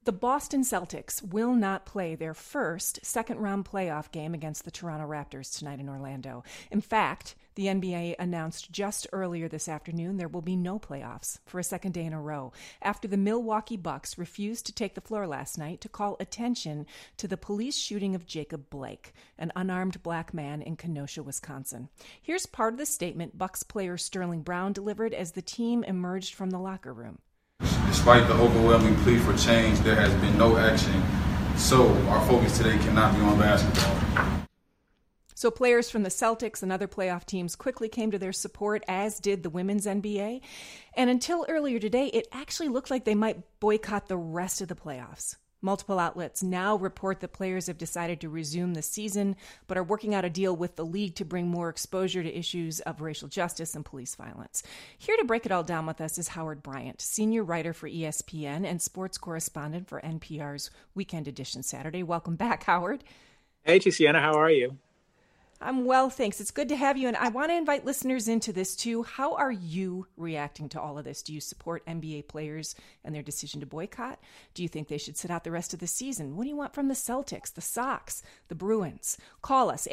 The Boston Celtics will not play their first second-round playoff game against the Toronto Raptors tonight in Orlando. In fact, the NBA announced just earlier this afternoon there will be no playoffs for a second day in a row after the Milwaukee Bucks refused to take the floor last night to call attention to the police shooting of Jacob Blake, an unarmed black man in Kenosha, Wisconsin. Here's part of the statement Bucks player Sterling Brown delivered as the team emerged from the locker room. Despite the overwhelming plea for change, there has been no action. So our focus today cannot be on basketball. So players from the Celtics and other playoff teams quickly came to their support, as did the women's NBA. And until earlier today, it actually looked like they might boycott the rest of the playoffs. Multiple outlets now report that players have decided to resume the season, but are working out a deal with the league to bring more exposure to issues of racial justice and police violence. Here to break it all down with us is Howard Bryant, senior writer for ESPN and sports correspondent for NPR's Weekend Edition Saturday. Welcome back, Howard. Hey, Tiziana, how are you? I'm well, thanks. It's good to have you, and I want to invite listeners into this, too. How are you reacting to all of this? Do you support NBA players and their decision to boycott? Do you think they should sit out the rest of the season? What do you want from the Celtics, the Sox, the Bruins? Call us,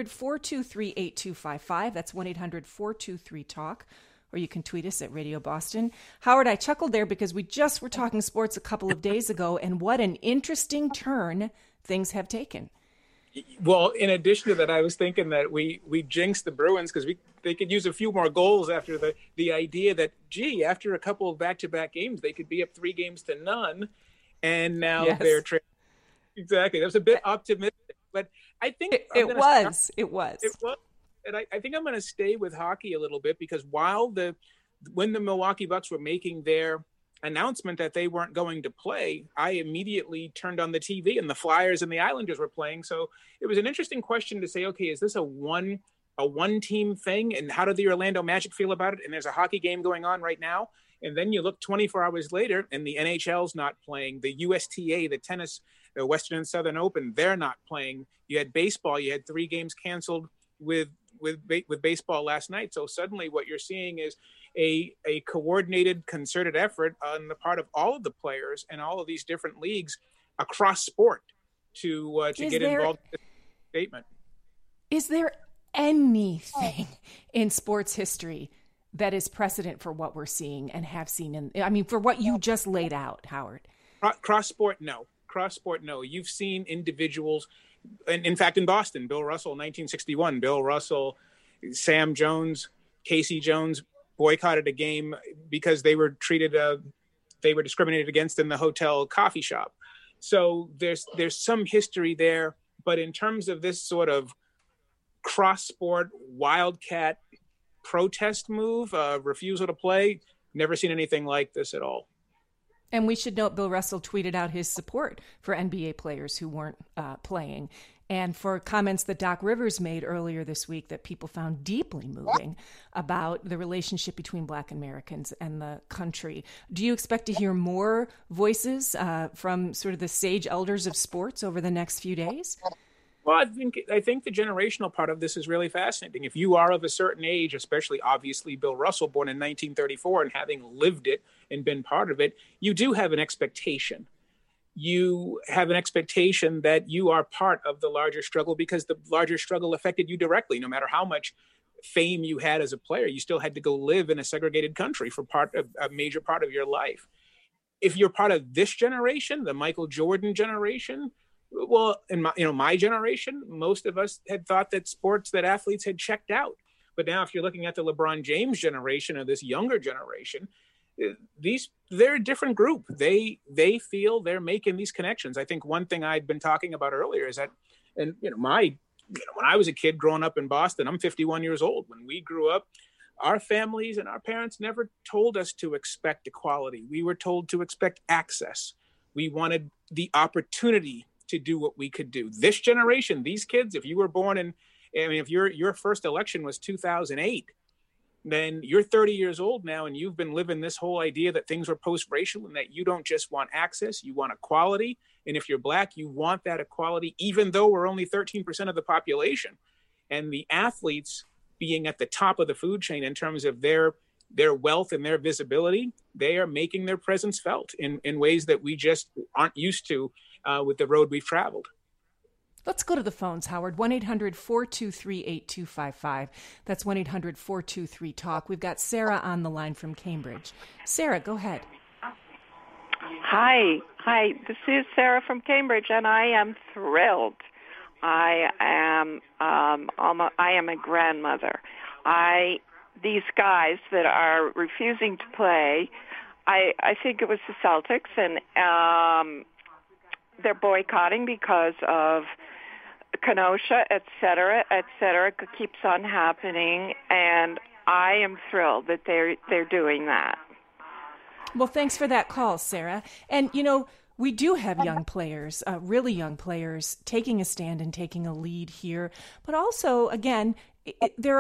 800-423-8255. That's 1-800-423-TALK. Or you can tweet us at Radio Boston. Howard, I chuckled there because we just were talking sports a couple of days ago, and what an interesting turn things have taken. Well, in addition to that, I was thinking that we jinxed the Bruins because they could use a few more goals after the idea that, gee, after a couple of back-to-back games, they could be up 3-0, and now they're exactly. That was a bit optimistic, but I think it was. And I think I'm going to stay with hockey a little bit because when the Milwaukee Bucks were making their announcement that they weren't going to play, I immediately turned on the TV and the Flyers and the Islanders were playing. So it was an interesting question to say, okay, is this a one team thing? And how did the Orlando Magic feel about it? And there's a hockey game going on right now. And then you look 24 hours later and the NHL's not playing. The USTA, the tennis, the Western and Southern Open, they're not playing. You had baseball. You had 3 games canceled with baseball last night. So suddenly what you're seeing is a coordinated, concerted effort on the part of all of the players and all of these different leagues across sport to get involved in this statement. Is there anything in sports history that is precedent for what we're seeing and have seen for what you just laid out, Howard? Cross sport, no. You've seen individuals, and in fact, in Boston, Bill Russell, 1961, Bill Russell, Sam Jones, Casey Jones boycotted a game because they were discriminated against in the hotel coffee shop. So there's some history there, but in terms of this sort of cross-sport wildcat protest move, refusal to play, never seen anything like this at all. And we should note Bill Russell tweeted out his support for NBA players who weren't playing, and for comments that Doc Rivers made earlier this week that people found deeply moving about the relationship between Black Americans and the country. Do you expect to hear more voices from sort of the sage elders of sports over the next few days? Well, I think the generational part of this is really fascinating. If you are of a certain age, especially obviously Bill Russell, born in 1934, and having lived it and been part of it, you do have an expectation. You have an expectation that you are part of the larger struggle because the larger struggle affected you directly. No matter how much fame you had as a player, you still had to go live in a segregated country for a major part of your life. If you're part of this generation, the Michael Jordan generation, well, in my generation, most of us had thought that athletes had checked out. But now if you're looking at the LeBron James generation or this younger generation, they're a different group. They feel they're making these connections. I think one thing I'd been talking about earlier is that, and when I was a kid growing up in Boston, I'm 51 years old. When we grew up, our families and our parents never told us to expect equality. We were told to expect access. We wanted the opportunity to do what we could do. This generation, these kids, if you were born if your first election was 2008, then you're 30 years old now and you've been living this whole idea that things were post-racial and that you don't just want access, you want equality. And if you're Black, you want that equality, even though we're only 13% of the population. And the athletes being at the top of the food chain in terms of their their wealth and their visibility, they are making their presence felt in ways that we just aren't used to with the road we've traveled. Let's go to the phones, Howard. 1-800-423-8255. That's 1-800-423-TALK. We've got Sarah on the line from Cambridge. Sarah, go ahead. Hi. This is Sarah from Cambridge, and I am thrilled. I am a grandmother. These guys that are refusing to play, I think it was the Celtics, and they're boycotting because of Kenosha, et cetera, keeps on happening, and I am thrilled that they're doing that. Well, thanks for that call, Sarah. And, you know, we do have young players, really young players, taking a stand and taking a lead here. But also, again, there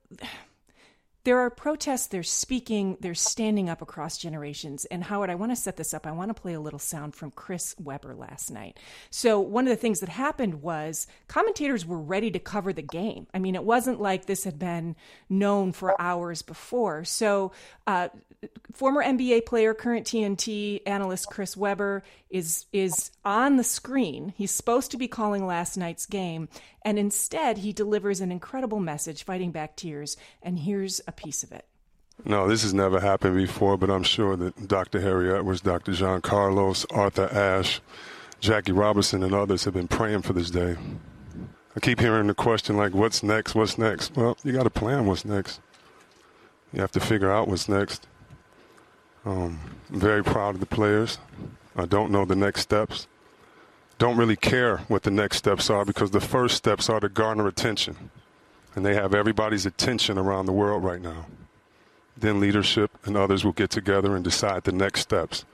are protests, there's speaking, there's standing up across generations. And Howard, I want to set this up. I want to play a little sound from Chris Webber last night. So one of the things that happened was commentators were ready to cover the game. I mean, it wasn't like this had been known for hours before. So former NBA player, current TNT analyst Chris Webber is on the screen. He's supposed to be calling last night's game, and instead he delivers an incredible message, fighting back tears, and here's a piece of it. No, this has never happened before, but I'm sure that Dr. Harry Edwards, Dr. John Carlos, Arthur Ashe, Jackie Robinson, and others have been praying for this day. I keep hearing the question like, what's next? What's next? Well, you got to plan what's next. You have to figure out what's next. I'm very proud of the players. I don't know the next steps. Don't really care what the next steps are, because the first steps are to garner attention. And they have everybody's attention around the world right now. Then leadership and others will get together and decide the next steps.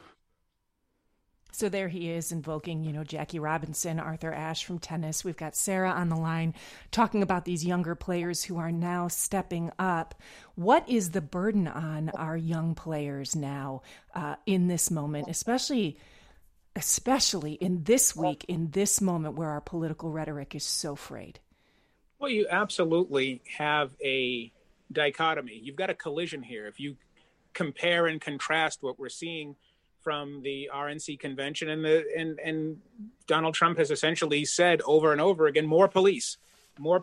So there he is invoking, Jackie Robinson, Arthur Ashe from tennis. We've got Sarah on the line talking about these younger players who are now stepping up. What is the burden on our young players now in this moment, especially in this week, in this moment where our political rhetoric is so frayed? Well, you absolutely have a dichotomy. You've got a collision here. If you compare and contrast what we're seeing from the RNC convention and Donald Trump has essentially said over and over again, more police, more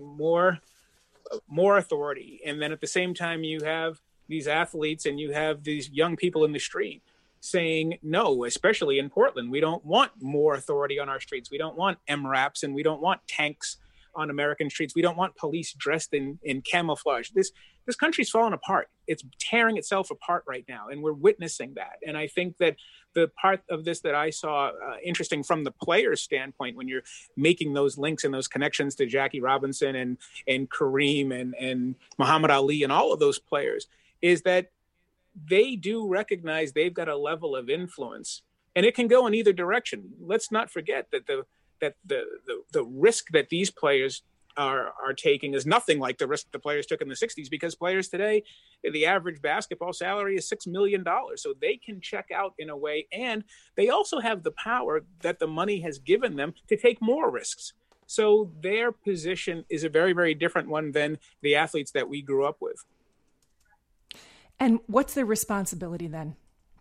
authority. And then at the same time, you have these athletes and you have these young people in the street saying no, especially in Portland. We don't want more authority on our streets. We don't want MRAPs, and we don't want tanks on American streets. We don't want police dressed in camouflage. This country's falling apart. It's tearing itself apart right now, and we're witnessing that. And I think that the part of this that I saw interesting from the player's standpoint, when you're making those links and those connections to Jackie Robinson and Kareem and Muhammad Ali and all of those players, is that they do recognize they've got a level of influence, and it can go in either direction. Let's not forget that the risk that these players are taking is nothing like the risk the players took in the 60s, because players today, the average basketball salary is $6 million. So they can check out in a way, and they also have the power that the money has given them to take more risks. So their position is a very, very different one than the athletes that we grew up with. And what's their responsibility then?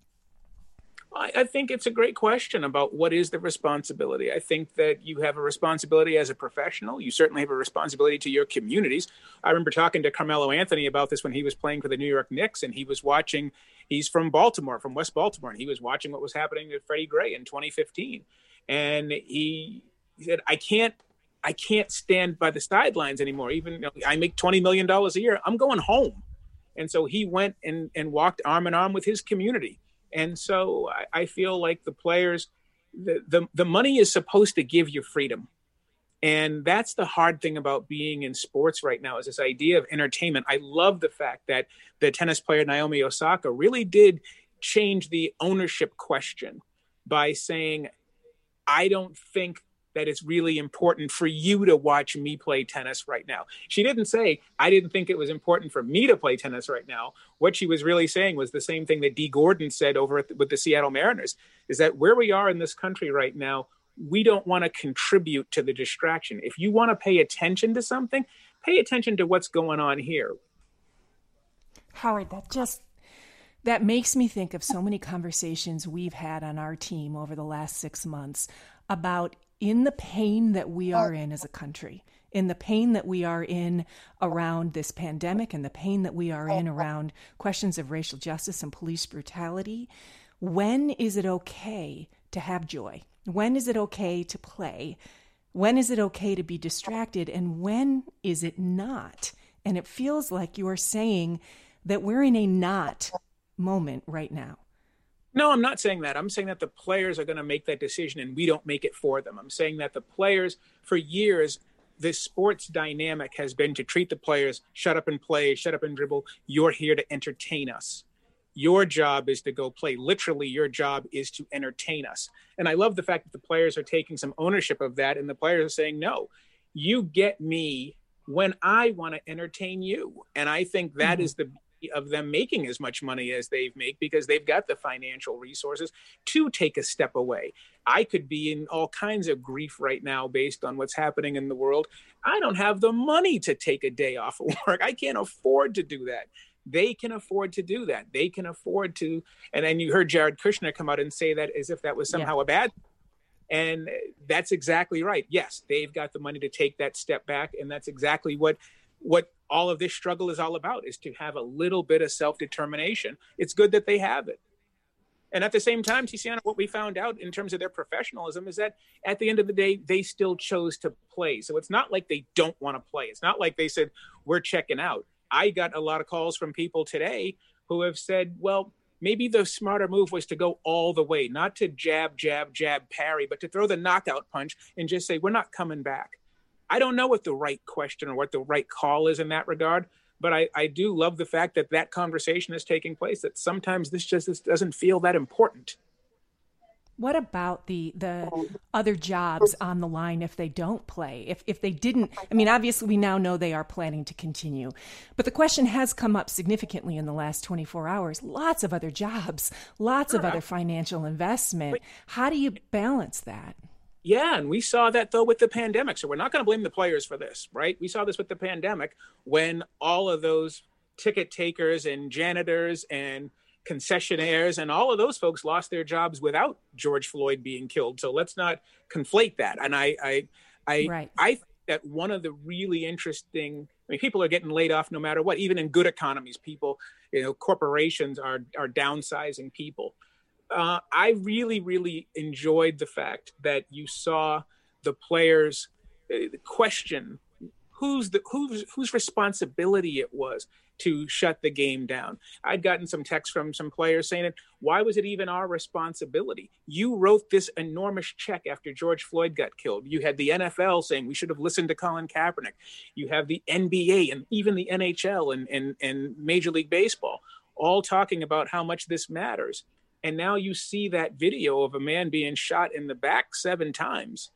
I think it's a great question about what is the responsibility. I think that you have a responsibility as a professional. You certainly have a responsibility to your communities. I remember talking to Carmelo Anthony about this when he was playing for the New York Knicks, and he's from Baltimore, from West Baltimore, and he was watching what was happening to Freddie Gray in 2015. And he said, I can't stand by the sidelines anymore. Even I make $20 million a year. I'm going home. And so he went and walked arm in arm with his community. And so I feel like the players, the money is supposed to give you freedom. And that's the hard thing about being in sports right now, is this idea of entertainment. I love the fact that the tennis player Naomi Osaka really did change the ownership question by saying, I don't think that it's really important for you to watch me play tennis right now. She didn't say, I didn't think it was important for me to play tennis right now. What she was really saying was the same thing that Dee Gordon said over with the Seattle Mariners, is that where we are in this country right now, we don't want to contribute to the distraction. If you want to pay attention to something, pay attention to what's going on here. Howard, that makes me think of so many conversations we've had on our team over the last 6 months about in the pain that we are in as a country, in the pain that we are in around this pandemic and the pain that we are in around questions of racial justice and police brutality. When is it okay to have joy? When is it okay to play? When is it okay to be distracted? And when is it not? And it feels like you are saying that we're in a not moment right now. No, I'm not saying that. I'm saying that the players are going to make that decision and we don't make it for them. I'm saying that the players, for years, this sports dynamic has been to treat the players, shut up and play, shut up and dribble. You're here to entertain us. Your job is to go play. Literally, your job is to entertain us. And I love the fact that the players are taking some ownership of that. And the players are saying, no, you get me when I want to entertain you. And I think that is the beauty of them making as much money as they've made, because they've got the financial resources to take a step away. I could be in all kinds of grief right now based on what's happening in the world. I don't have the money to take a day off of work. I can't afford to do that. They can afford to do that. They can afford to. And then you heard Jared Kushner come out and say that as if that was somehow a bad thing. And that's exactly right. Yes, they've got the money to take that step back. And that's exactly what all of this struggle is all about, is to have a little bit of self-determination. It's good that they have it. And at the same time, Tiziana, what we found out in terms of their professionalism is that at the end of the day, they still chose to play. So it's not like they don't want to play. It's not like they said, we're checking out. I got a lot of calls from people today who have said, well, maybe the smarter move was to go all the way, not to jab, parry, but to throw the knockout punch and just say, we're not coming back. I don't know what the right question or what the right call is in that regard, but I do love the fact that that conversation is taking place, that sometimes this doesn't feel that important. What about the other jobs on the line if they don't play? If they didn't, I mean, obviously we now know they are planning to continue, but the question has come up significantly in the last 24 hours. Lots of other jobs, lots of other financial investment. How do you balance that? Yeah, and we saw that, though, with the pandemic. So we're not going to blame the players for this, right? We saw this with the pandemic when all of those ticket takers and janitors and concessionaires and all of those folks lost their jobs without George Floyd being killed. So let's not conflate that. And I think that one of the really interesting, I mean, people are getting laid off no matter what. Even in good economies, people, corporations are downsizing people. I really, really enjoyed the fact that you saw the players question whose responsibility it was to shut the game down. I'd gotten some texts from some players saying, why was it even our responsibility? You wrote this enormous check after George Floyd got killed. You had the NFL saying we should have listened to Colin Kaepernick. You have the NBA and even the NHL and Major League Baseball all talking about how much this matters. And now you see that video of a man being shot in the back 7 times.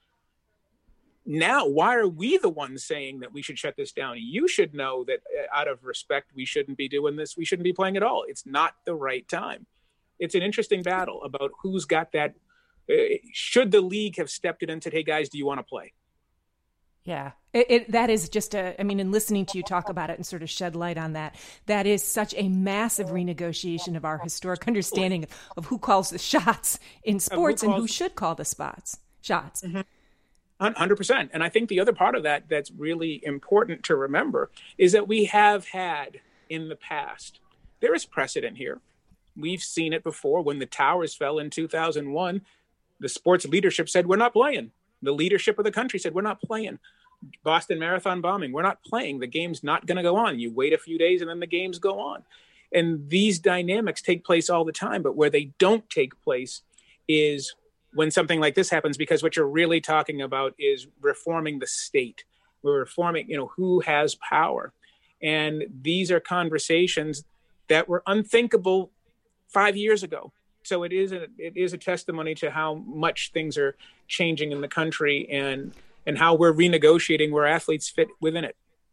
Now, why are we the ones saying that we should shut this down? You should know that out of respect, we shouldn't be doing this. We shouldn't be playing at all. It's not the right time. It's an interesting battle about who's got that. Should the league have stepped in and said, hey, guys, do you want to play? Yeah, that is just in listening to you talk about it and sort of shed light on that, that is such a massive renegotiation of our historic understanding of who calls the shots in sports and who should call the shots. Mm-hmm. 100%. And I think the other part of that that's really important to remember is that we have had in the past, there is precedent here. We've seen it before. When the towers fell in 2001, the sports leadership said, we're not playing. The leadership of the country said, we're not playing. Boston Marathon bombing, we're not playing. The game's not going to go on. You wait a few days and then the games go on. And these dynamics take place all the time. But where they don't take place is when something like this happens, because what you're really talking about is reforming the state. We're reforming, who has power. And these are conversations that were unthinkable 5 years ago. So it is a testimony to how much things are changing in the country and how we're renegotiating where athletes fit within it.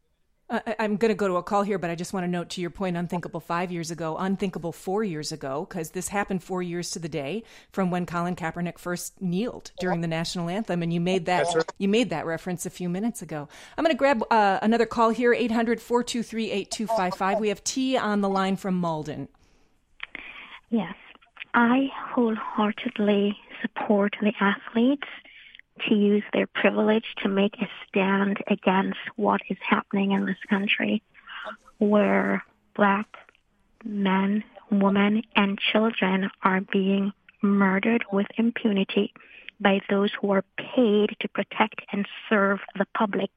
I'm going to go to a call here, but I just want to note to your point, unthinkable 5 years ago, unthinkable 4 years ago, because this happened 4 years to the day from when Colin Kaepernick first kneeled during the national anthem, and you made that reference a few minutes ago. I'm going to grab another call here, 800-423-8255. We have T on the line from Malden. Yes, I wholeheartedly support the athletes to use their privilege to make a stand against what is happening in this country, where Black men, women, and children are being murdered with impunity by those who are paid to protect and serve the public.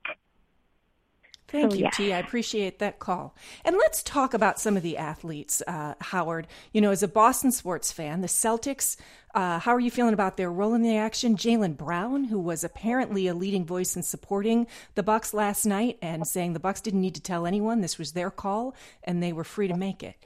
Thank you, T. I appreciate that call. And let's talk about some of the athletes, Howard. You know, as a Boston sports fan, the Celtics, how are you feeling about their role in the action? Jaylen Brown, who was apparently a leading voice in supporting the Bucks last night and saying the Bucks didn't need to tell anyone, this was their call, and they were free to make it.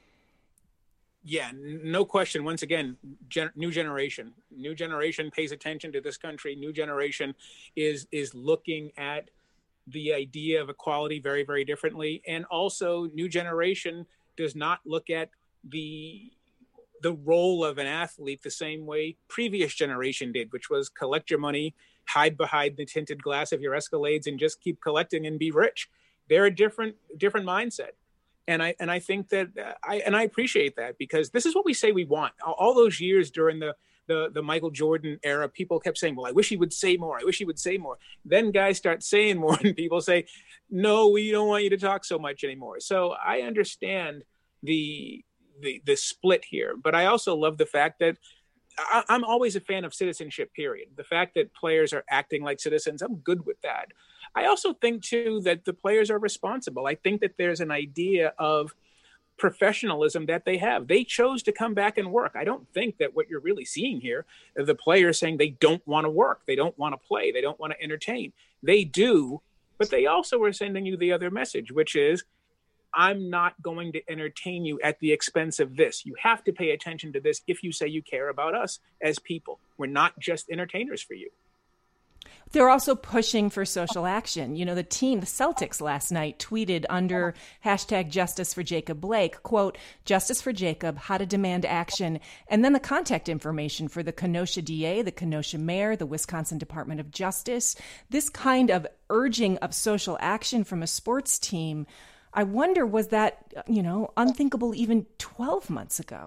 Yeah, no question. Once again, new generation pays attention to this country. New generation is looking at the idea of equality very, very differently. And also, new generation does not look at the role of an athlete the same way previous generation did, which was collect your money, hide behind the tinted glass of your Escalades, and just keep collecting and be rich. They're a different mindset. And I think that I appreciate that, because this is what we say we want. All those years during the Michael Jordan era, people kept saying, well, I wish he would say more. I wish he would say more. Then guys start saying more and people say, no, we don't want you to talk so much anymore. So I understand the split here, but I also love the fact that I'm always a fan of citizenship, period. The fact that players are acting like citizens, I'm good with that. I also think, too, that the players are responsible. I think that there's an idea of professionalism that they have. They chose to come back and work. I don't think that what you're really seeing here are the players saying they don't want to work, they don't want to play, they don't want to entertain. They do, but they also are sending you the other message, which is, I'm not going to entertain you at the expense of this. You have to pay attention to this if you say you care about us as people. We're not just entertainers for you. They're also pushing for social action. You know, the Celtics last night tweeted under hashtag Justice for Jacob Blake, quote, Justice for Jacob, how to demand action, and then the contact information for the Kenosha DA, the Kenosha mayor, the Wisconsin Department of Justice. This kind of urging of social action from a sports team, I wonder, was that, unthinkable even 12 months ago?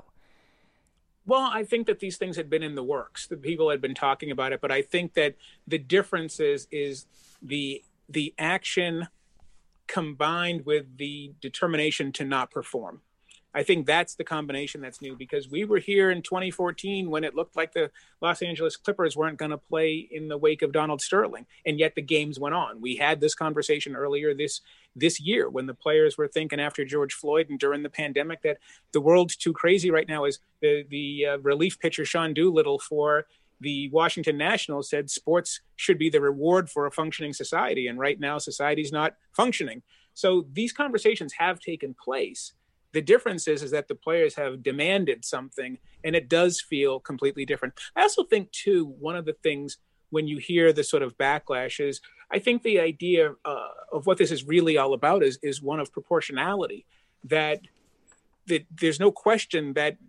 Well, I think that these things had been in the works. The people had been talking about it, but I think that the difference is the action combined with the determination to not perform. I think that's the combination that's new, because we were here in 2014 when it looked like the Los Angeles Clippers weren't going to play in the wake of Donald Sterling, and yet the games went on. We had this conversation earlier this year when the players were thinking after George Floyd and during the pandemic that the world's too crazy right now. Is the relief pitcher Sean Doolittle for the Washington Nationals said sports should be the reward for a functioning society, and right now society's not functioning. So these conversations have taken place. The difference is that the players have demanded something, and it does feel completely different. I also think, too, one of the things when you hear the sort of backlash is, I think the idea of what this is really all about is one of proportionality, that there's no question that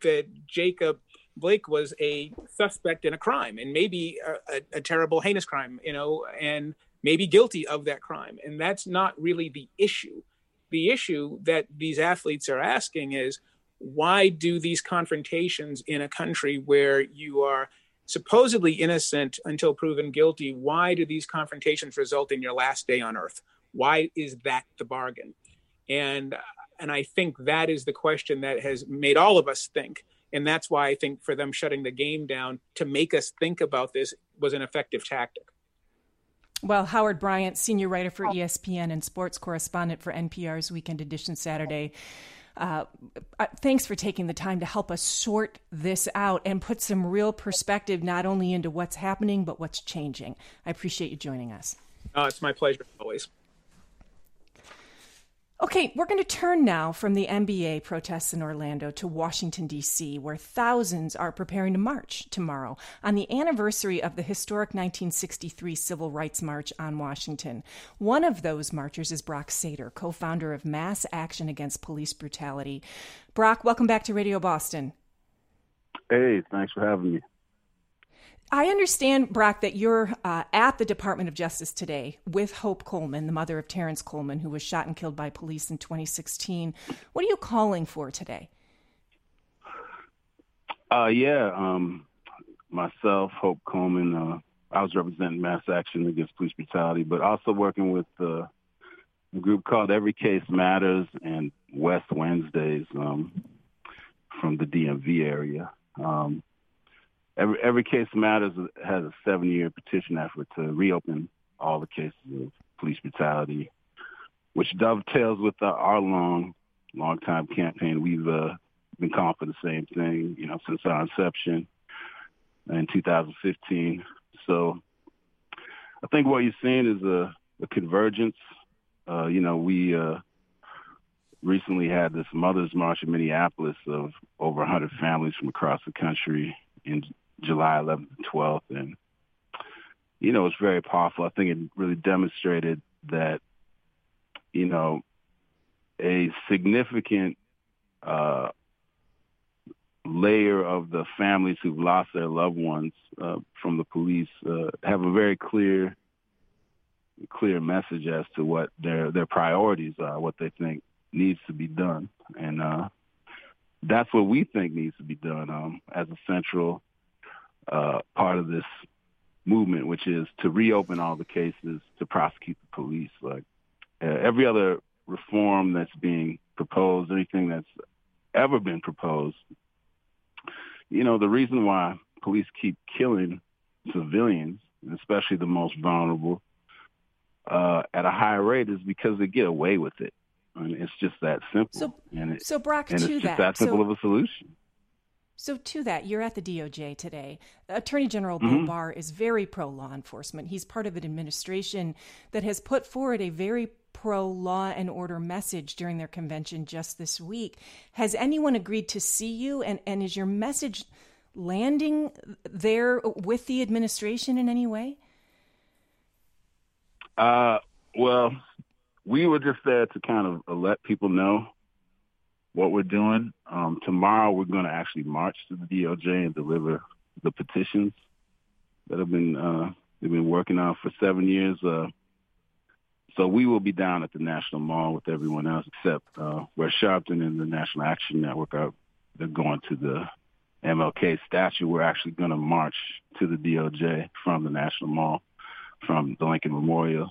Jacob Blake was a suspect in a crime, and maybe a terrible, heinous crime, and maybe guilty of that crime. And that's not really the issue. The issue that these athletes are asking is, why do these confrontations in a country where you are supposedly innocent until proven guilty, why do these confrontations result in your last day on earth? Why is that the bargain? And I think that is the question that has made all of us think. And that's why I think for them shutting the game down to make us think about this was an effective tactic. Well, Howard Bryant, senior writer for ESPN and sports correspondent for NPR's Weekend Edition Saturday. Thanks for taking the time to help us sort this out and put some real perspective not only into what's happening, but what's changing. I appreciate you joining us. It's my pleasure, always. Okay, we're going to turn now from the NBA protests in Orlando to Washington, D.C., where thousands are preparing to march tomorrow on the anniversary of the historic 1963 Civil Rights March on Washington. One of those marchers is Brock Sater, co-founder of Mass Action Against Police Brutality. Brock, welcome back to Radio Boston. Hey, thanks for having me. I understand, Brock, that you're at the Department of Justice today with Hope Coleman, the mother of Terrence Coleman, who was shot and killed by police in 2016. What are you calling for today? Myself, Hope Coleman, I was representing Mass Action Against Police Brutality, but also working with a group called Every Case Matters and West Wednesdays from the DMV area. Every Case Matters has a 7-year petition effort to reopen all the cases of police brutality, which dovetails with our long-time campaign. We've been calling for the same thing, since our inception in 2015. So I think what you're seeing is a convergence. We recently had this Mother's March in Minneapolis of over 100 families from across the country in July 11th and 12th. And, it's very powerful. I think it really demonstrated that, a significant layer of the families who've lost their loved ones from the police have a very clear message as to what their priorities are, what they think needs to be done. And that's what we think needs to be done as a central part of this movement, which is to reopen all the cases, to prosecute the police. Like every other reform that's being proposed, anything that's ever been proposed, the reason why police keep killing civilians, especially the most vulnerable, at a high rate is because they get away with it. I mean, it's just that simple. So Brock, it's just that simple of a solution. So to that, you're at the DOJ today. Attorney General Bill Barr is very pro-law enforcement. He's part of an administration that has put forward a very pro-law and order message during their convention just this week. Has anyone agreed to see you? And is your message landing there with the administration in any way? Well, we were just there to kind of let people know what we're doing. Tomorrow we're going to actually march to the DOJ and deliver the petitions that have been they've been working on for 7 years. So we will be down at the National Mall with everyone else, except where Sharpton and the National Action Network they're going to the MLK statue. We're actually going to march to the DOJ from the National Mall, from the Lincoln Memorial.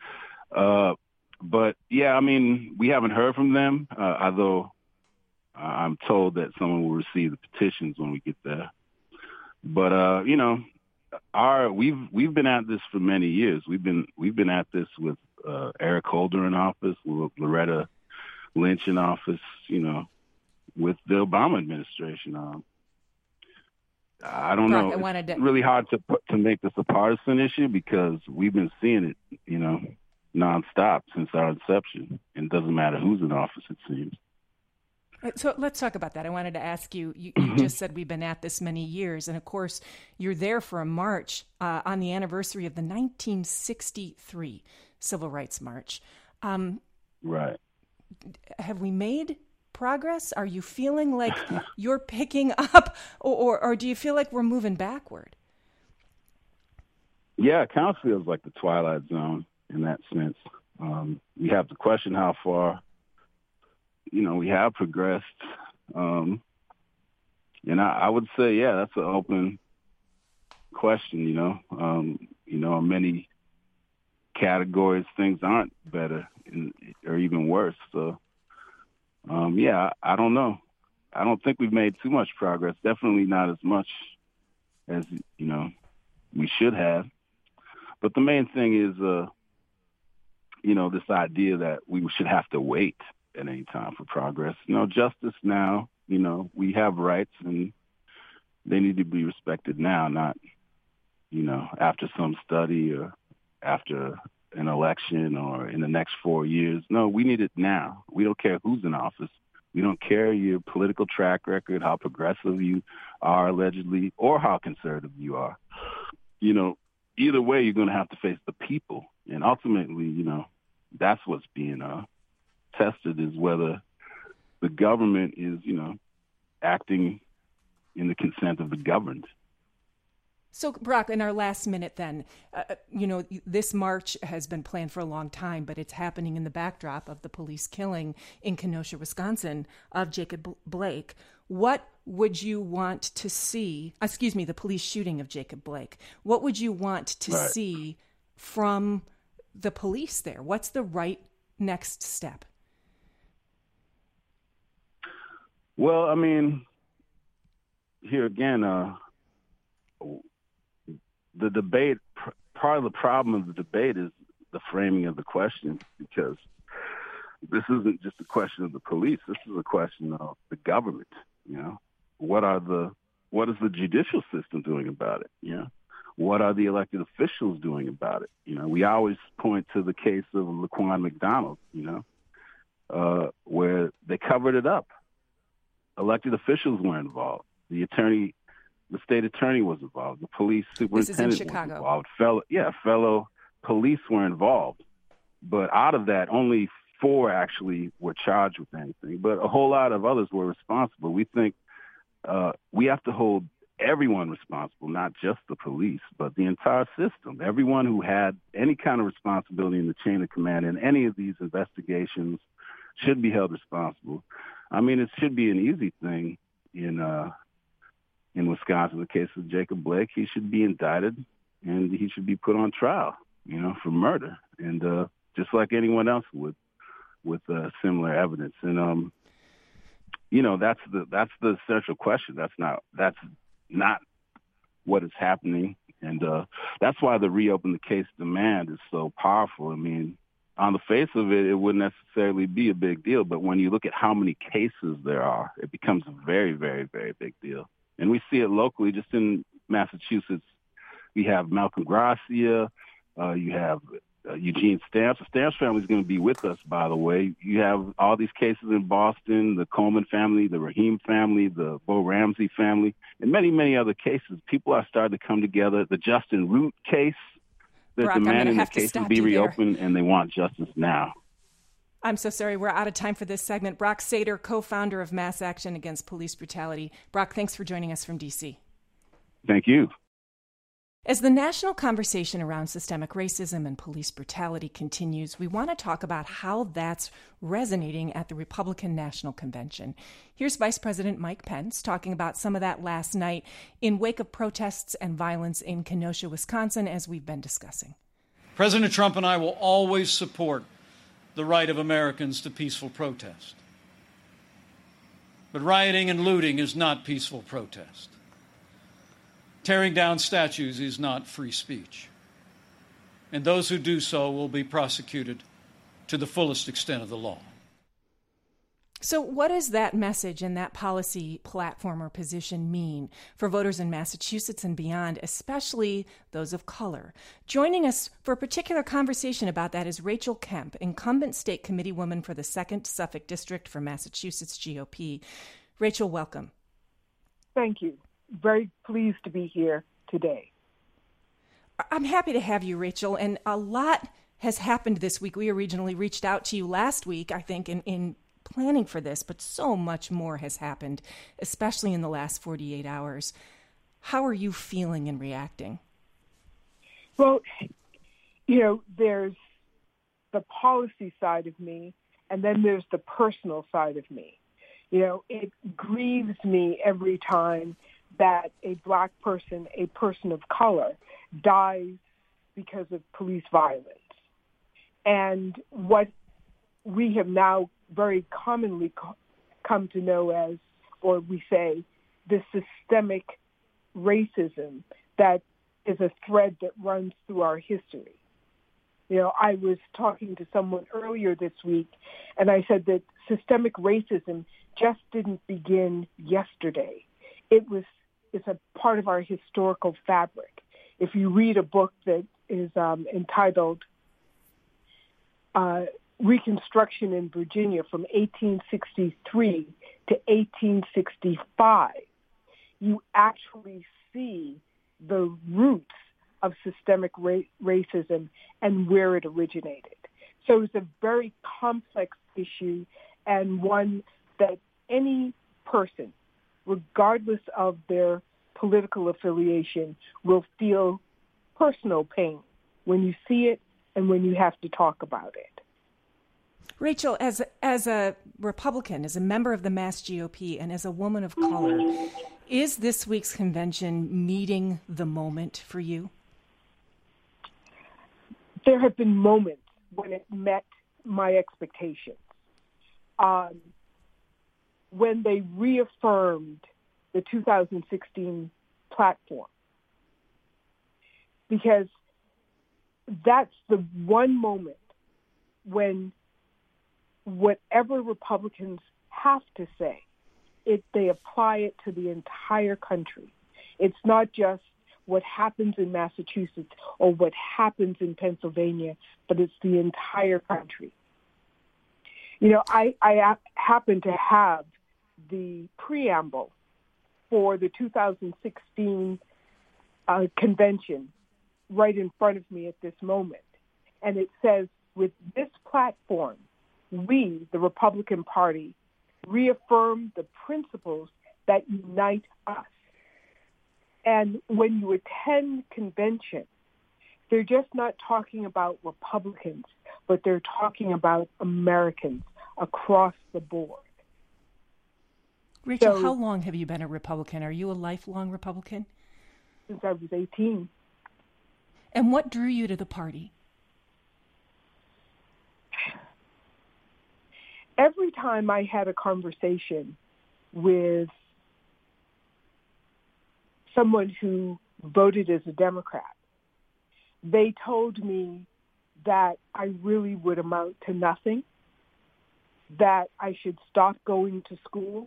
But yeah, I mean, we haven't heard from them, although I'm told that someone will receive the petitions when we get there. But we've been at this for many years. We've been at this with Eric Holder in office, with Loretta Lynch in office, with the Obama administration. I don't know. It's really hard to make this a partisan issue because we've been seeing it, nonstop since our inception. And it doesn't matter who's in office, it seems. So let's talk about that. I wanted to ask you, you just said we've been at this many years. And of course, you're there for a march on the anniversary of the 1963 Civil Rights March. Right. Have we made progress? Are you feeling like you're picking up or do you feel like we're moving backward? Yeah, it kind of feels like the Twilight Zone in that sense. We have to question how far we have progressed. And I would say, yeah, that's an open question, in many categories, things aren't better or even worse. So, I don't know. I don't think we've made too much progress. Definitely not as much as, we should have. But the main thing is, this idea that we should have to wait at any time for progress. Justice now, we have rights and they need to be respected now, not, after some study or after an election or in the next 4 years. No, we need it now. We don't care who's in office. We don't care your political track record, how progressive you are allegedly, or how conservative you are. Either way, you're going to have to face the people. And ultimately, that's what's being tested, is whether the government is, acting in the consent of the governed. So, Brock, in our last minute then, this march has been planned for a long time, but it's happening in the backdrop of the police killing in Kenosha, Wisconsin, of Jacob Blake. What would you want to see, the police shooting of Jacob Blake? What would you want to see from the police there? What's the right next step? Well, I mean, here again, the debate, part of the problem of the debate is the framing of the question, because this isn't just a question of the police. This is a question of the government. What is the judicial system doing about it? What are the elected officials doing about it? We always point to the case of Laquan McDonald, where they covered it up. Elected officials were involved. The state attorney was involved. The police superintendent was involved. Fellow police were involved. But out of that, only 4 actually were charged with anything. But a whole lot of others were responsible. We think we have to hold everyone responsible, not just the police, but the entire system. Everyone who had any kind of responsibility in the chain of command in any of these investigations should be held responsible. I mean, it should be an easy thing in Wisconsin. The case of Jacob Blake, he should be indicted and he should be put on trial, for murder, and just like anyone else would, with similar evidence. And that's the central question. That's not what is happening, and that's why the reopen the case demand is so powerful. I mean, on the face of it, it wouldn't necessarily be a big deal, but when you look at how many cases there are, it becomes a very, very, very big deal. And we see it locally, just in Massachusetts. We have Malcolm Gracia, you have Eugene Stamps. The Stamps family is going to be with us, by the way. You have all these cases in Boston, the Coleman family, the Rahim family, the Bo Ramsey family, and many, many other cases. People are starting to come together. The Justin Root case, they're demanding the case to be reopened, and they want justice now. I'm so sorry. We're out of time for this segment. Brock Sater, co-founder of Mass Action Against Police Brutality. Brock, thanks for joining us from D.C. Thank you. As the national conversation around systemic racism and police brutality continues, we want to talk about how that's resonating at the Republican National Convention. Here's Vice President Mike Pence talking about some of that last night in wake of protests and violence in Kenosha, Wisconsin, as we've been discussing. President Trump and I will always support the right of Americans to peaceful protest. But rioting and looting is not peaceful protest. Tearing down statues is not free speech. And those who do so will be prosecuted to the fullest extent of the law. So what does that message and that policy platform or position mean for voters in Massachusetts and beyond, especially those of color? Joining us for a particular conversation about that is Rachel Kemp, incumbent state committeewoman for the 2nd Suffolk District for Massachusetts GOP. Rachel, welcome. Thank you. Very pleased to be here today. I'm happy to have you, Rachel, and a lot has happened this week. We originally reached out to you last week, I think, in planning for this, but so much more has happened, especially in the last 48 hours. How are you feeling and reacting? Well, there's the policy side of me, and then there's the personal side of me. It grieves me every time that a Black person, a person of color, dies because of police violence. And what we have now very commonly come to know as, or we say, the systemic racism that is a thread that runs through our history. I was talking to someone earlier this week, and I said that systemic racism just didn't begin yesterday. It's a part of our historical fabric. If you read a book that is entitled Reconstruction in Virginia from 1863 to 1865, you actually see the roots of systemic racism and where it originated. So it's a very complex issue, and one that any person, regardless of their political affiliation, will feel personal pain when you see it and when you have to talk about it. Rachel, as a Republican, as a member of the Mass GOP, and as a woman of color, is this week's convention meeting the moment for you? There have been moments when it met my expectations. When they reaffirmed the 2016 platform, because that's the one moment when whatever Republicans have to say, they apply it to the entire country. It's not just what happens in Massachusetts or what happens in Pennsylvania, but it's the entire country. You know, I happen to have the preamble for the 2016 convention right in front of me at this moment. And it says, with this platform, we, the Republican Party, reaffirm the principles that unite us. And when you attend convention, they're just not talking about Republicans, but they're talking about Americans across the board. Rachel, how long have you been a Republican? Are you a lifelong Republican? Since I was 18. And what drew you to the party? Every time I had a conversation with someone who voted as a Democrat, they told me that I really would amount to nothing, that I should stop going to school.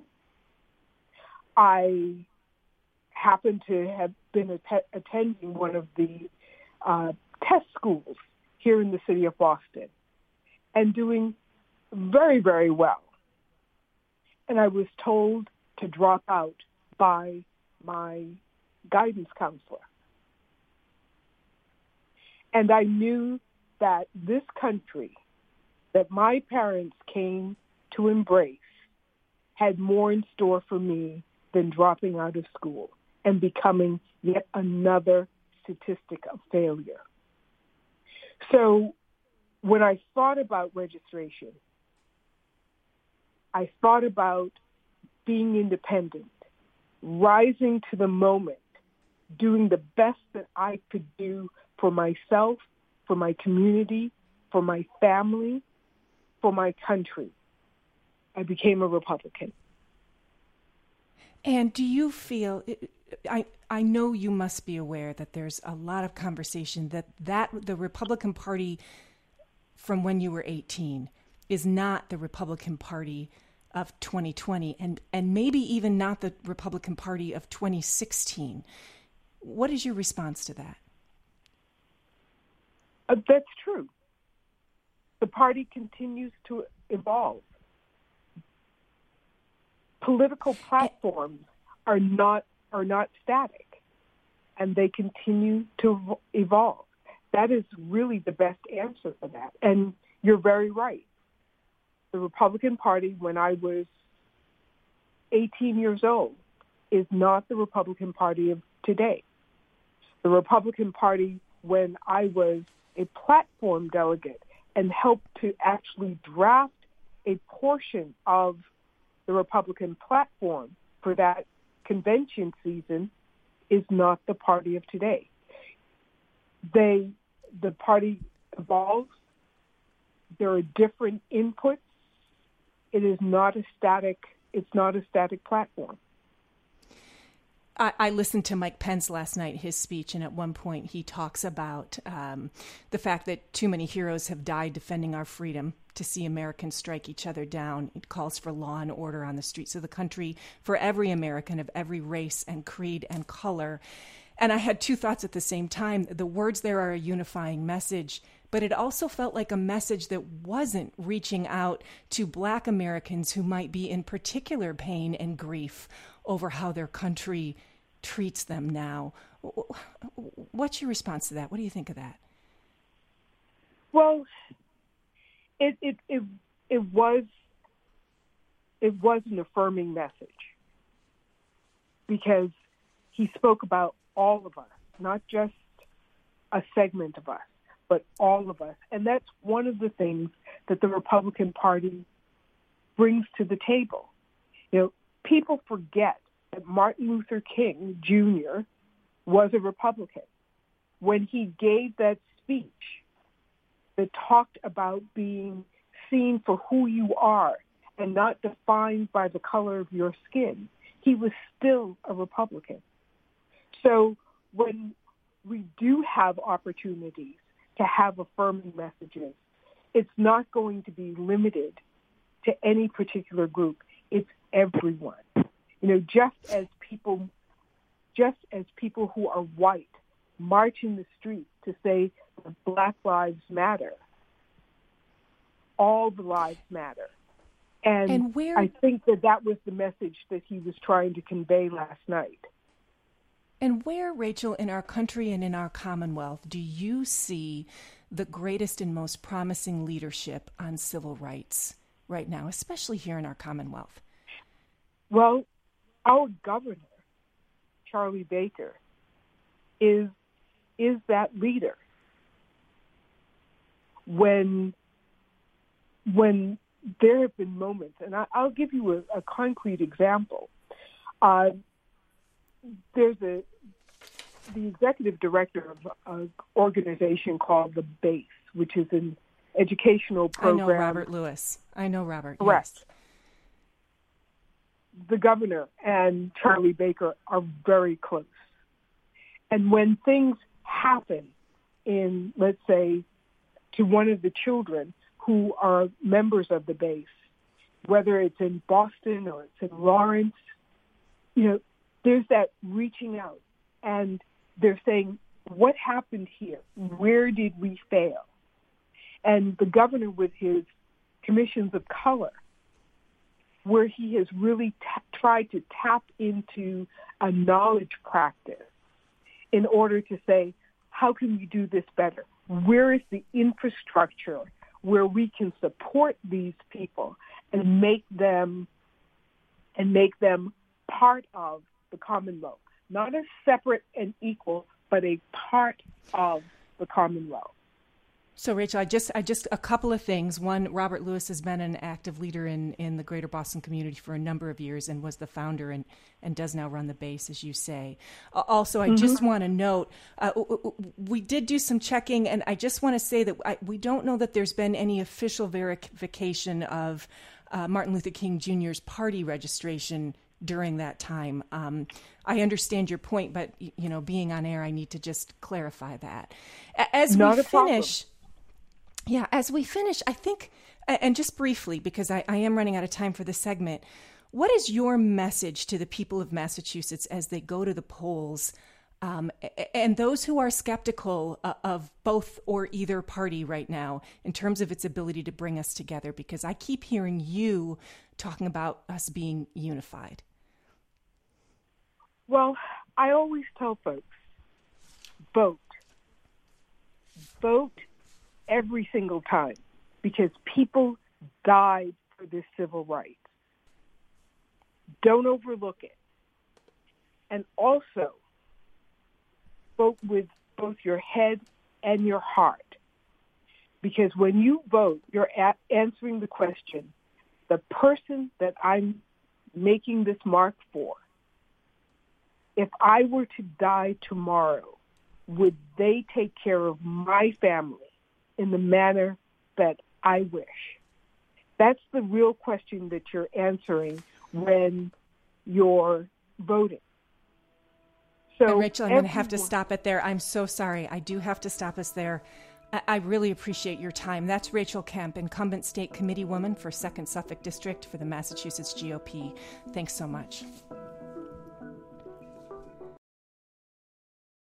I happen to have been attending one of the test schools here in the city of Boston and doing very, very well. And I was told to drop out by my guidance counselor. And I knew that this country that my parents came to embrace had more in store for me than dropping out of school and becoming yet another statistic of failure. So when I thought about registration, I thought about being independent, rising to the moment, doing the best that I could do for myself, for my community, for my family, for my country. I became a Republican. And do you feel, I know you must be aware that there's a lot of conversation that the Republican Party from when you were 18 is not the Republican Party of 2020 and maybe even not the Republican Party of 2016. What is your response to that? That's true. The party continues to evolve. Political platforms are not static, and they continue to evolve. That is really the best answer for that. And you're very right. The Republican Party, when I was 18 years old, is not the Republican Party of today. The Republican Party, when I was a platform delegate and helped to actually draft a portion of the Republican platform for that convention season, is not the party of today. The party evolves. There are different inputs. It is not a static. It's not a static platform. I listened to Mike Pence last night, his speech, and at one point he talks about the fact that too many heroes have died defending our freedom to see Americans strike each other down. It calls for law and order on the streets of the country for every American of every race and creed and color. And I had two thoughts at the same time. The words there are a unifying message, but it also felt like a message that wasn't reaching out to Black Americans who might be in particular pain and grief over how their country treats them now. What's your response to that? What do you think of that? Well, it was an affirming message because he spoke about all of us, not just a segment of us, but all of us. And that's one of the things that the Republican Party brings to the table. You know, people forget that Martin Luther King Jr. was a Republican. When he gave that speech that talked about being seen for who you are and not defined by the color of your skin, he was still a Republican. So when we do have opportunities to have affirming messages, it's not going to be limited to any particular group. It's everyone. You know, just as people who are white march in the street to say that Black lives matter, all the lives matter. And I think that was the message that he was trying to convey last night. And where, Rachel, in our country and in our Commonwealth, do you see the greatest and most promising leadership on civil rights right now, especially here in our Commonwealth? Well, our governor, Charlie Baker, is that leader. When there have been moments, and I'll give you a concrete example. There's the executive director of an organization called The Base, which is an educational program. I know Robert Lewis. Correct. Yes. The governor and Charlie Baker are very close. And when things happen in, let's say, to one of the children who are members of the Base, whether it's in Boston or it's in Lawrence, you know, there's that reaching out and they're saying, what happened here? Where did we fail? And the governor, with his commissions of color, where he has really tried to tap into a knowledge practice in order to say, how can we do this better? Where is the infrastructure where we can support these people and make them part of the Commonwealth? Not as separate and equal, but a part of the Commonwealth. So, Rachel, I just a couple of things. One, Robert Lewis has been an active leader in the greater Boston community for a number of years and was the founder and does now run the Base, as you say. Also, I just want to note, we did do some checking, and I just want to say that we don't know that there's been any official verification of Martin Luther King Jr.'s party registration during that time. I understand your point, but you know, being on air, I need to just clarify that. As we finish, I think, and just briefly, because I am running out of time for this segment, what is your message to the people of Massachusetts as they go to the polls, and those who are skeptical of both or either party right now in terms of its ability to bring us together? Because I keep hearing you talking about us being unified. Well, I always tell folks, vote. Vote every single time, because people died for this civil rights. Don't overlook it. And also, vote with both your head and your heart. Because when you vote, you're answering the question, the person that I'm making this mark for, if I were to die tomorrow, would they take care of my family in the manner that I wish? That's the real question that you're answering when you're voting. So, and Rachel, I'm going to have to stop it there. I'm so sorry. I do have to stop us there. I really appreciate your time. That's Rachel Kemp, incumbent state committee woman for 2nd Suffolk District for the Massachusetts GOP. Thanks so much.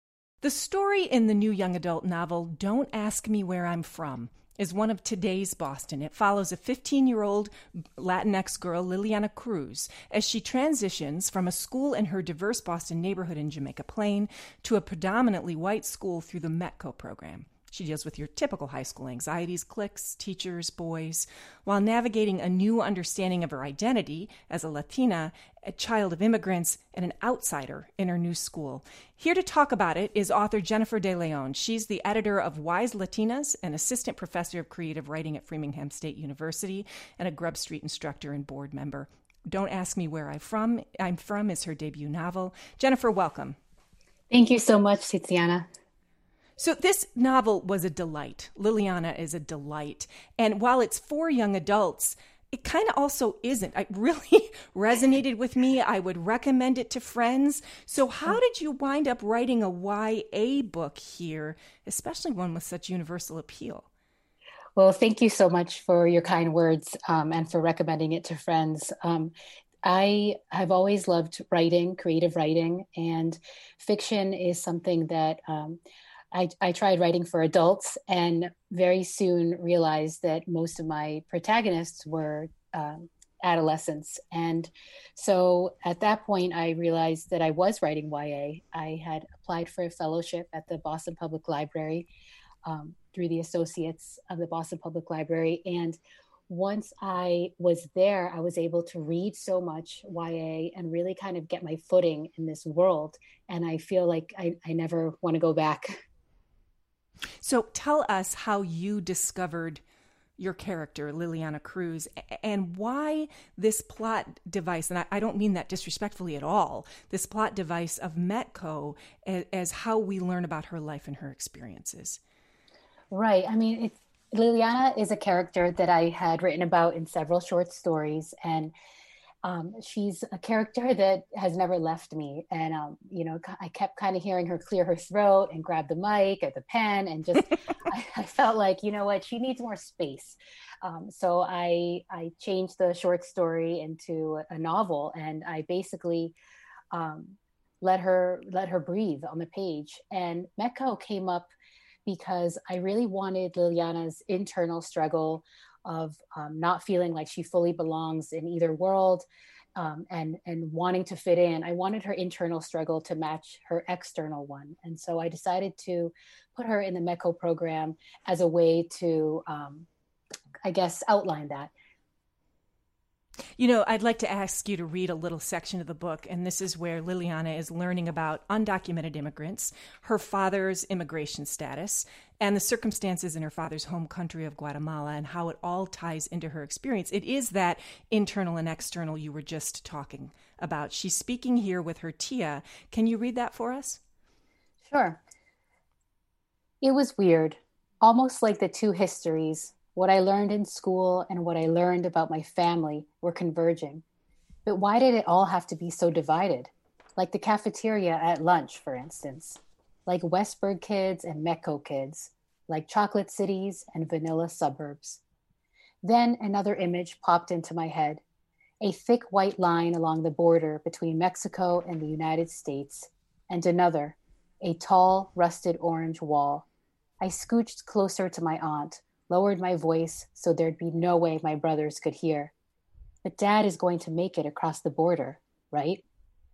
The story in the new young adult novel, Don't Ask Me Where I'm From, is one of today's Boston. It follows a 15-year-old Latinx girl, Liliana Cruz, as she transitions from a school in her diverse Boston neighborhood in Jamaica Plain to a predominantly white school through the METCO program. She deals with your typical high school anxieties, cliques, teachers, boys, while navigating a new understanding of her identity as a Latina, a child of immigrants, and an outsider in her new school. Here to talk about it is author Jennifer De Leon. She's the editor of Wise Latinas, an assistant professor of creative writing at Framingham State University, and a Grub Street instructor and board member. Don't Ask Me Where I'm From is her debut novel. Jennifer, welcome. Thank you so much, Tiziana. So this novel was a delight. Liliana is a delight. And while it's for young adults, it kind of also isn't. It really resonated with me. I would recommend it to friends. So how did you wind up writing a YA book here, especially one with such universal appeal? Well, thank you so much for your kind words and for recommending it to friends. I have always loved writing, creative writing, and fiction is something that I tried writing for adults and very soon realized that most of my protagonists were adolescents. And so at that point, I realized that I was writing YA. I had applied for a fellowship at the Boston Public Library through the Associates of the Boston Public Library. And once I was there, I was able to read so much YA and really kind of get my footing in this world. And I feel like I never want to go back. So tell us how you discovered your character, Liliana Cruz, and why this plot device, and I don't mean that disrespectfully at all, this plot device of METCO as how we learn about her life and her experiences. Right. I mean, Liliana is a character that I had written about in several short stories, and she's a character that has never left me. And, I kept kind of hearing her clear her throat and grab the mic or the pen and just, I felt like, you know what, she needs more space. So I changed the short story into a novel, and I basically let her breathe on the page. And METCO came up because I really wanted Liliana's internal struggle of not feeling like she fully belongs in either world and wanting to fit in. I wanted her internal struggle to match her external one. And so I decided to put her in the METCO program as a way to, outline that. You know, I'd like to ask you to read a little section of the book, and this is where Liliana is learning about undocumented immigrants, her father's immigration status, and the circumstances in her father's home country of Guatemala, and how it all ties into her experience. It is that internal and external you were just talking about. She's speaking here with her tia. Can you read that for us? Sure. It was weird, almost like the two histories, what I learned in school and what I learned about my family, were converging. But why did it all have to be so divided? Like the cafeteria at lunch, for instance. Like Westburg kids and METCO kids. Like chocolate cities and vanilla suburbs. Then another image popped into my head. A thick white line along the border between Mexico and the United States. And another, a tall, rusted orange wall. I scooched closer to my aunt, lowered my voice so there'd be no way my brothers could hear. But Dad is going to make it across the border, right?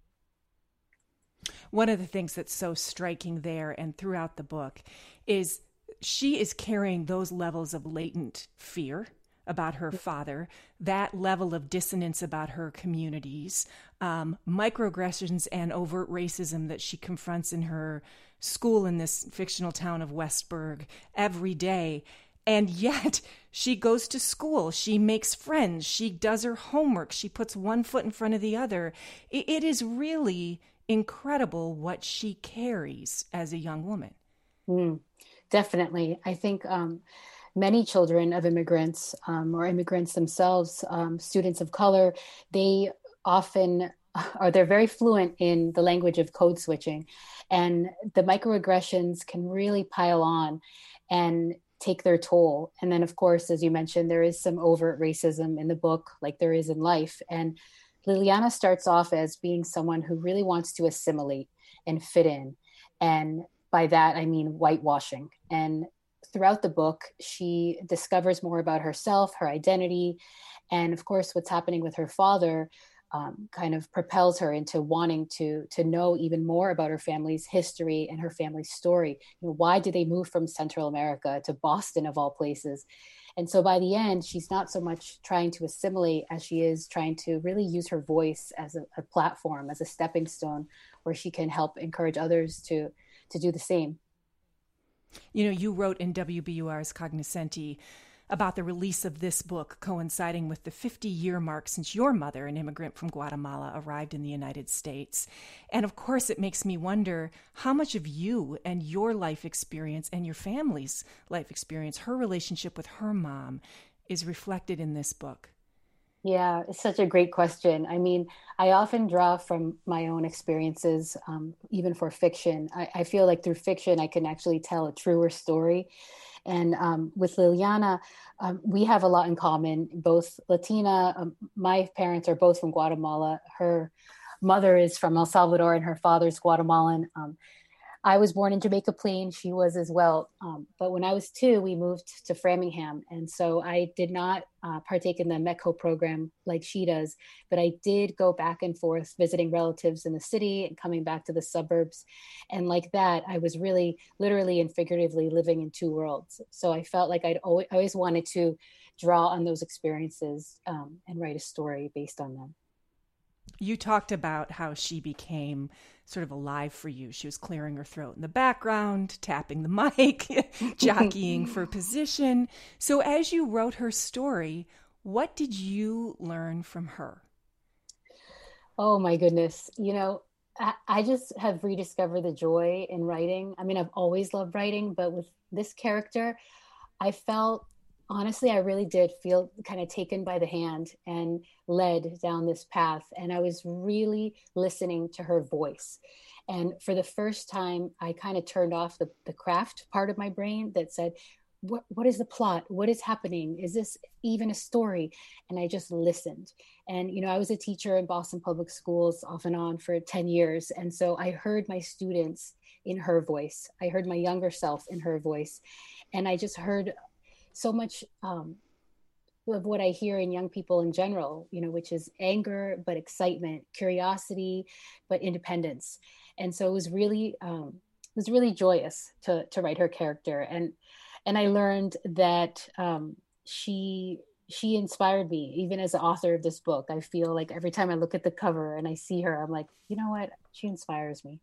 One of the things that's so striking there and throughout the book is she is carrying those levels of latent fear about her father, that level of dissonance about her communities, microaggressions and overt racism that she confronts in her school in this fictional town of Westburg every day. And yet she goes to school, she makes friends, she does her homework, she puts one foot in front of the other. It is really incredible what she carries as a young woman. Definitely. I think many children of immigrants or immigrants themselves, students of color, they often they're very fluent in the language of code switching. And the microaggressions can really pile on and take their toll. And then, of course, as you mentioned, there is some overt racism in the book, like there is in life. And Liliana starts off as being someone who really wants to assimilate and fit in. And by that, I mean whitewashing. And throughout the book, she discovers more about herself, her identity, and of course, what's happening with her father kind of propels her into wanting to know even more about her family's history and her family's story. You know, why did they move from Central America to Boston, of all places? And so by the end, she's not so much trying to assimilate as she is trying to really use her voice as a platform, as a stepping stone, where she can help encourage others to do the same. You know, you wrote in WBUR's Cognoscenti about the release of this book coinciding with the 50-year mark since your mother, an immigrant from Guatemala, arrived in the United States. And of course, it makes me wonder how much of you and your life experience and your family's life experience, her relationship with her mom, is reflected in this book. Yeah, it's such a great question. I mean, I often draw from my own experiences, even for fiction. I feel like through fiction, I can actually tell a truer story. And with Liliana, we have a lot in common, both Latina. My parents are both from Guatemala. Her mother is from El Salvador and her father's Guatemalan. I was born in Jamaica Plain. She was as well. But when I was 2, we moved to Framingham. And so I did not partake in the METCO program like she does, but I did go back and forth visiting relatives in the city and coming back to the suburbs. And like that, I was really literally and figuratively living in 2 worlds. So I felt like I'd always wanted to draw on those experiences and write a story based on them. You talked about how she became sort of alive for you. She was clearing her throat in the background, tapping the mic, jockeying for position. So as you wrote her story, what did you learn from her? Oh my goodness. You know, I just have rediscovered the joy in writing. I mean, I've always loved writing, but with this character, I felt, honestly, I really did feel kind of taken by the hand and led down this path. And I was really listening to her voice. And for the first time, I kind of turned off the craft part of my brain that said, what is the plot? What is happening? Is this even a story? And I just listened. And, you know, I was a teacher in Boston Public Schools off and on for 10 years. And so I heard my students in her voice. I heard my younger self in her voice. And I just heard so much of what I hear in young people in general, you know, which is anger, but excitement, curiosity, but independence. And so it was really joyous to write her character. And I learned that she inspired me, even as the author of this book. I feel like every time I look at the cover and I see her, I'm like, you know what? She inspires me.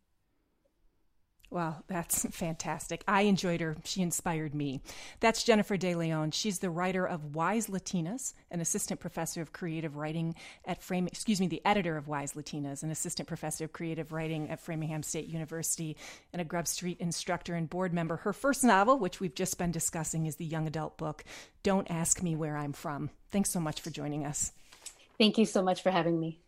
Wow, that's fantastic. I enjoyed her. She inspired me. That's Jennifer De Leon. She's the writer of Wise Latinas, an assistant professor of creative writing at the editor of Wise Latinas, an assistant professor of creative writing at Framingham State University, and a Grub Street instructor and board member. Her first novel, which we've just been discussing, is the young adult book, Don't Ask Me Where I'm From. Thanks so much for joining us. Thank you so much for having me.